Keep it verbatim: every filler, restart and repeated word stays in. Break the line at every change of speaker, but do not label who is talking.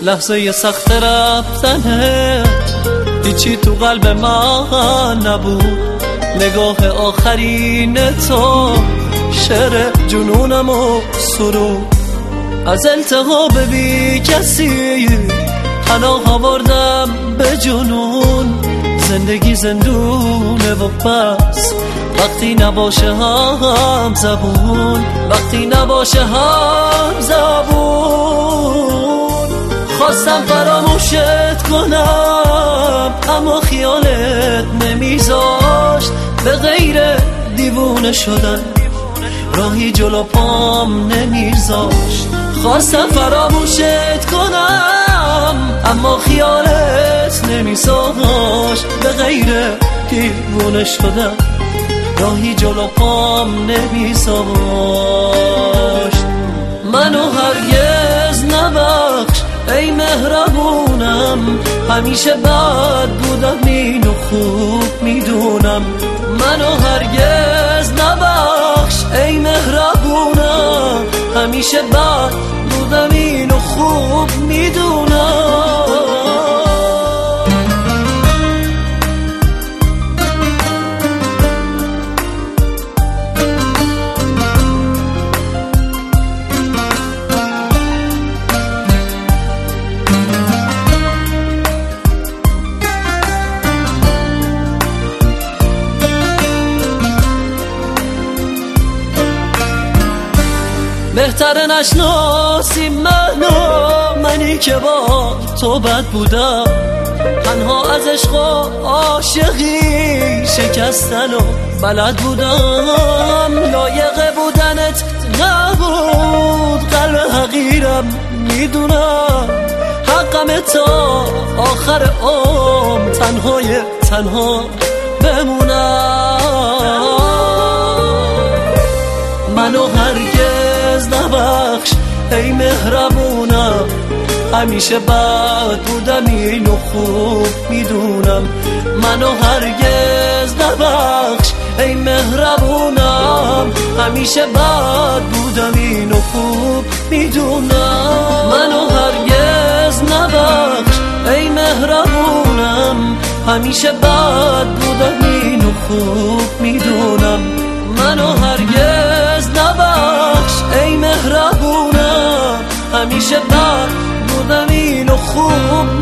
لحظه سخت رفتنه هیچی تو قلب من نبود. نگاه آخرین تو شعر جنونم و سرود. از التهاب بی کسی پناه آوردم به جنون. زندگی زندونه و بس وقتی نباشه هم زبون، وقتی نباشه هم زبون. خواستم فراموشت کنم اما خیالت نمیذاشت. به غیر دیوونه شدن راهی جلو پام نمیذاشت. خواستم فراموشت کنم اما خیالت نمیذاشت. به غیر دیوونه شدن راهی جلو پام نمیذاشت. منو هرگز نبخش ای مهربونم، همیشه بد بودم اینو خوب میدونم. منو هرگز نبخش ای مهربونم، همیشه بد بودم اینو خوب میدونم. بهتر نشناسی منو، منی که با تو بد بودم. تنها از عشق و عاشقی شکستن و بلد بودم. لایق بودنت نبود قلب حقیرم میدونم. حقم تا آخر عمر تنهای تنها بمونم. منو هرگز نبخش ای مهربونم، همیشه بد بودم اینو خوب میدونم. منو هرگز نبخش ای مهربونم، همیشه بد بودم اینو خوب میدونم. منو هرگز نبخش ای مهربونم، همیشه بد بودم اینو خوب میدونم. منو هرگز نبخش ای مهربونم، همیشه بد بودم اینو خوب